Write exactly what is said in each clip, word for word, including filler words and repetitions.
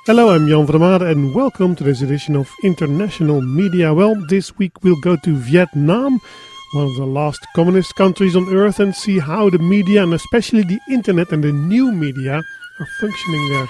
Hello, I'm Jan van der Made and welcome to this edition of International Media. Well, this week we'll go to Vietnam, one of the last communist countries on earth, and see how the media and especially the internet and the new media are functioning there.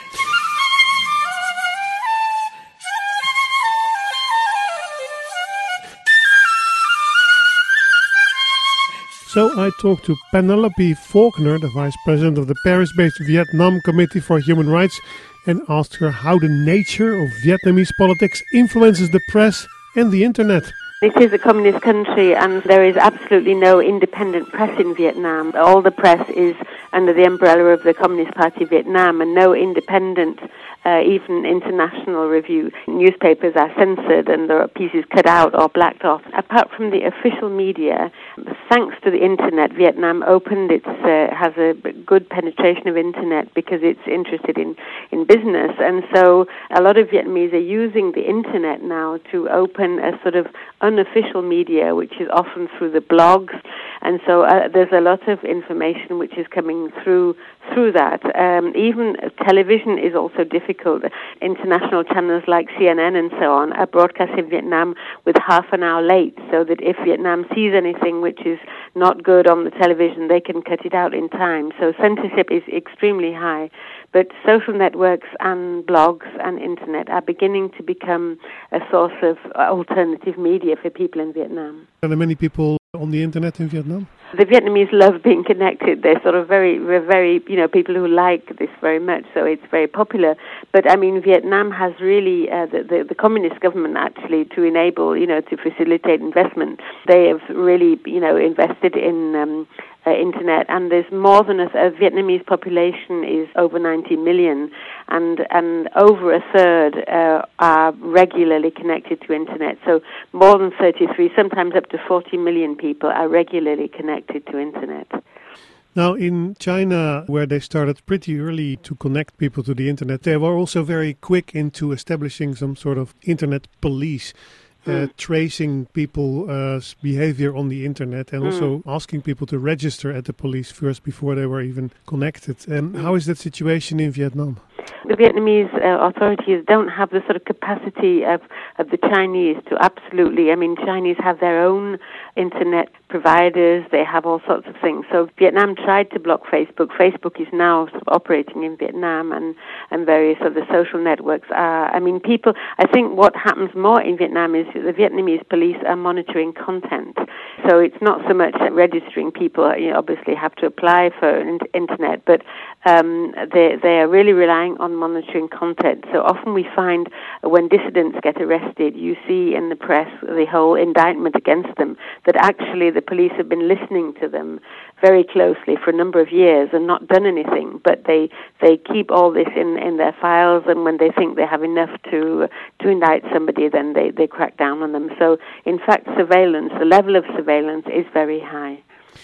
So I talked to Penelope Faulkner, the Vice President of the Paris-based Vietnam Committee for Human Rights, and asked her how the nature of Vietnamese politics influences the press and the internet. It is a communist country and there is absolutely no independent press in Vietnam. All the press is under the umbrella of the Communist Party of Vietnam and no independent, uh, even international review. Newspapers are censored and there are pieces cut out or blacked off. Apart from the official media, thanks to the internet, Vietnam opened its, uh, has a good penetration of internet because it's interested in, in business. And so a lot of Vietnamese are using the internet now to open a sort of unofficial media, which is often through the blogs, and so uh, there's a lot of information which is coming through through that. Um, even television is also difficult. International channels like C N N and so on are broadcast in Vietnam with half an hour late, so that if Vietnam sees anything which is not good on the television, they can cut it out in time. So censorship is extremely high. But social networks and blogs and internet are beginning to become a source of alternative media for people in Vietnam. Are there many people on the internet in Vietnam? The Vietnamese love being connected. They're sort of very, very, you know, people who like this very much, so it's very popular. But, I mean, Vietnam has really, uh, the, the, the communist government actually, to enable, you know, to facilitate investment, they have really, you know, invested in um, uh, internet, and there's more than a, a Vietnamese population is over ninety million, and, and over a third uh, are regularly connected to internet. So more than thirty-three, sometimes up to forty million people are regularly connected to internet. Now, in China, where they started pretty early to connect people to the internet, they were also very quick into establishing some sort of internet police, uh, mm. tracing people's uh, behavior on the internet and mm. also asking people to register at the police first before they were even connected. Um, mm. How is that situation in Vietnam? The Vietnamese uh, authorities don't have the sort of capacity of, of the Chinese to absolutely, I mean, Chinese have their own internet providers, they have all sorts of things. So Vietnam tried to block Facebook. Facebook is now sort of operating in Vietnam, and, and various other social networks are, I mean, people, I think what happens more in Vietnam is the Vietnamese police are monitoring content. So it's not so much registering people, you know, obviously have to apply for an internet, but um, they, they are really relying on monitoring content. So often we find when dissidents get arrested, you see in the press the whole indictment against them, that actually the police have been listening to them very closely for a number of years and not done anything, but they they keep all this in, in their files, and when they think they have enough to to indict somebody, then they, they crack down on them. So in fact, surveillance, the level of surveillance is very high.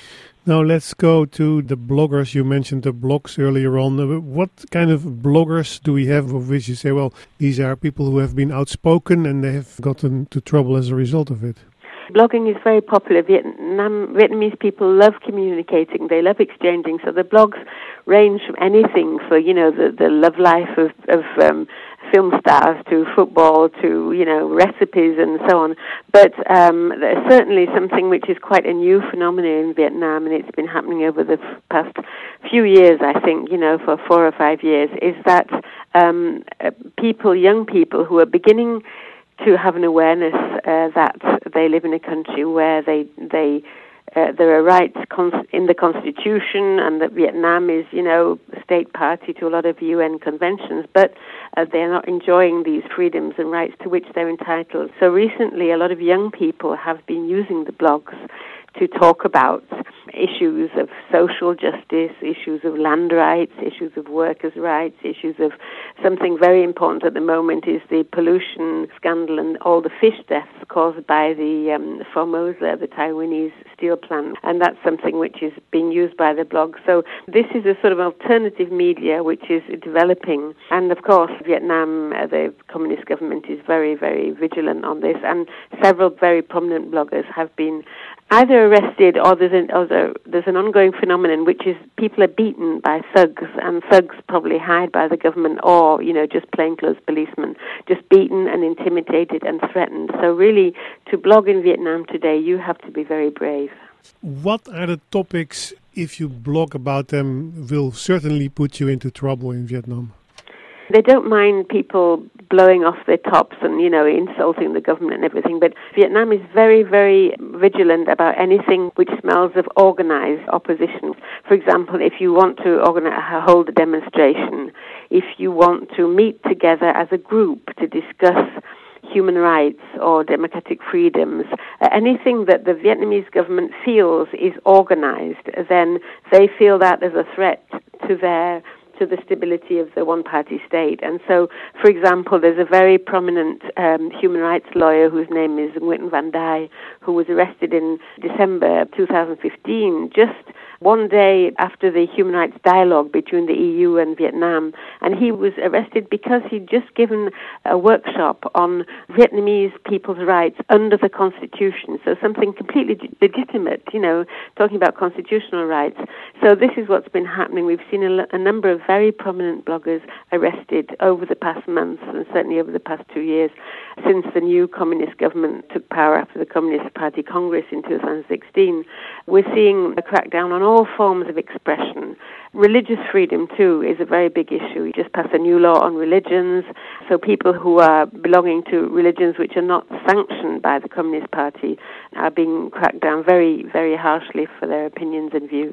Now let's go to the bloggers. You mentioned the blogs earlier on. What kind of bloggers do we have of which you say, well, these are people who have been outspoken and they have gotten into trouble as a result of it? Blogging is very popular. Vietnam, Vietnamese people love communicating. They love exchanging. So the blogs range from anything for, you know, the, the love life of, of um, film stars to football to, you know, recipes and so on. But um, there's certainly something which is quite a new phenomenon in Vietnam, and it's been happening over the past few years, I think, you know, for four or five years, is that um, people, young people who are beginning to have an awareness uh, that they live in a country where they they uh, there are rights cons- in the constitution, and that Vietnam is, you know, a state party to a lot of U N conventions, but uh, they are not enjoying these freedoms and rights to which they're entitled. So recently, a lot of young people have been using the blogs to talk about issues of social justice, issues of land rights, issues of workers' rights, issues of something very important at the moment is the pollution scandal and all the fish deaths caused by the um, Formosa, the Taiwanese steel plant, and that's something which is being used by the blog. So this is a sort of alternative media which is developing, and of course Vietnam, uh, the communist government is very, very vigilant on this, and several very prominent bloggers have been either arrested or there's an, or there, there's an ongoing phenomenon which is people are beaten by thugs, and thugs probably hired by the government or, you know, just plainclothes policemen, just beaten and intimidated and threatened. So really, to blog in Vietnam today, you have to be very brave. What are the topics, if you blog about them, will certainly put you into trouble in Vietnam? They don't mind people blowing off their tops and, you know, insulting the government and everything, but Vietnam is very, very vigilant about anything which smells of organized opposition. For example, if you want to organize, hold a demonstration, if you want to meet together as a group to discuss human rights or democratic freedoms, uh, anything that the Vietnamese government feels is organized, then they feel that as a threat to their to the stability of the one-party state. And so, for example, there's a very prominent um, human rights lawyer whose name is Nguyen Van Dai, who was arrested in December two thousand fifteen, just one day after the human rights dialogue between the E U and Vietnam. And he was arrested because he'd just given a workshop on Vietnamese people's rights under the Constitution. So something completely legitimate, you know, talking about constitutional rights. So this is what's been happening. We've seen a, a number of very prominent bloggers arrested over the past months and certainly over the past two years since the new communist government took power after the Communist Party Congress in two thousand sixteen. We're seeing a crackdown on all forms of expression. Religious freedom, too, is a very big issue. We just passed a new law on religions, so people who are belonging to religions which are not sanctioned by the Communist Party are being cracked down very, very harshly for their opinions and views.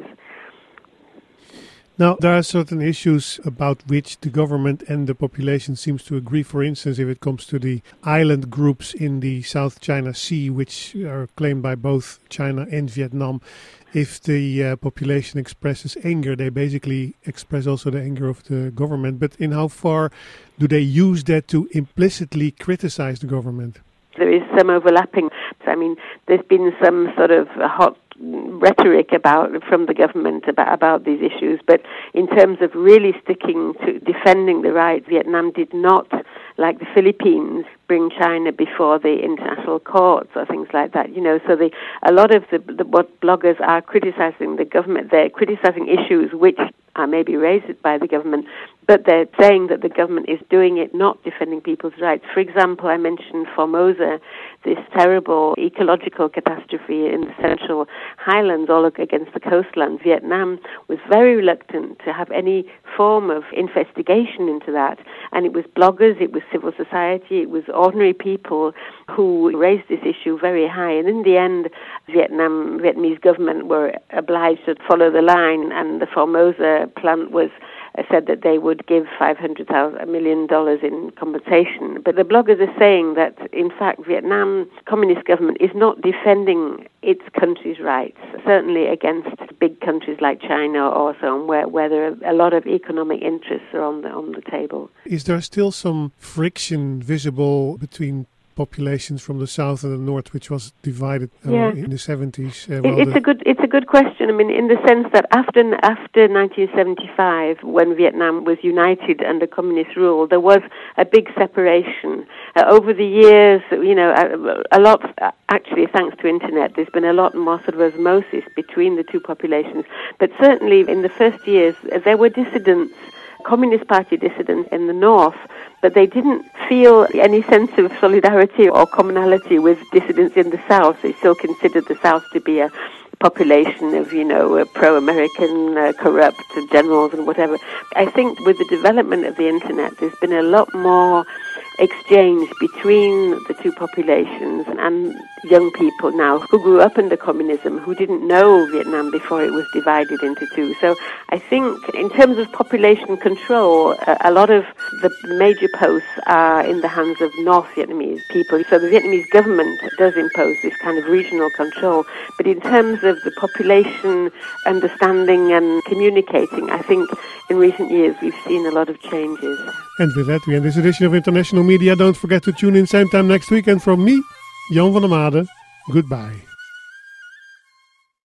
Now, there are certain issues about which the government and the population seems to agree. For instance, if it comes to the island groups in the South China Sea, which are claimed by both China and Vietnam, if the uh, population expresses anger, they basically express also the anger of the government. But in how far do they use that to implicitly criticize the government? There is some overlapping. I mean, there's been some sort of hot rhetoric about from the government about, about these issues, but in terms of really sticking to defending the right, Vietnam did not, like the Philippines, bring China before the international courts or things like that. You know, so the a lot of the, the what bloggers are criticizing the government, they're criticizing issues which are maybe raised by the government, but they're saying that the government is doing it, not defending people's rights. For example, I mentioned Formosa, this terrible ecological catastrophe in the central highlands all against the coastline. Vietnam was very reluctant to have any form of investigation into that, and it was bloggers, it was civil society, it was ordinary people who raised this issue very high, and in the end, Vietnam, Vietnamese government were obliged to follow the line, and the Formosa plant was uh, said that they would give five hundred million dollars in compensation. But the bloggers are saying that, in fact, Vietnam communist government is not defending its country's rights, certainly against big countries like China or so on, where, where there are a lot of economic interests are on the, on the table. Is there still some friction visible between populations from the south and the north, which was divided uh, yeah. in the seventies? Uh, well, it's the... a good it's a good question. I mean, in the sense that after after nineteen seventy-five, when Vietnam was united under communist rule, there was a big separation. Uh, over the years, you know, a, a lot. Actually, thanks to internet, there's been a lot more sort of osmosis between the two populations. But certainly, in the first years, there were dissidents. Communist Party dissidents in the north, but they didn't feel any sense of solidarity or commonality with dissidents in the south. They still considered the south to be a population of, you know, uh, pro-American, uh, corrupt generals and whatever. I think with the development of the internet, there's been a lot more exchange between the two populations and young people now who grew up under communism, who didn't know Vietnam before it was divided into two. So I think in terms of population control, a, a lot of the major posts are in the hands of North Vietnamese people. So the Vietnamese government does impose this kind of regional control. But in terms of the population understanding and communicating, I think in recent years we've seen a lot of changes. And with that, we end this edition of International Media. Don't forget to tune in same time next week. And from me, Jan van der Made, goodbye.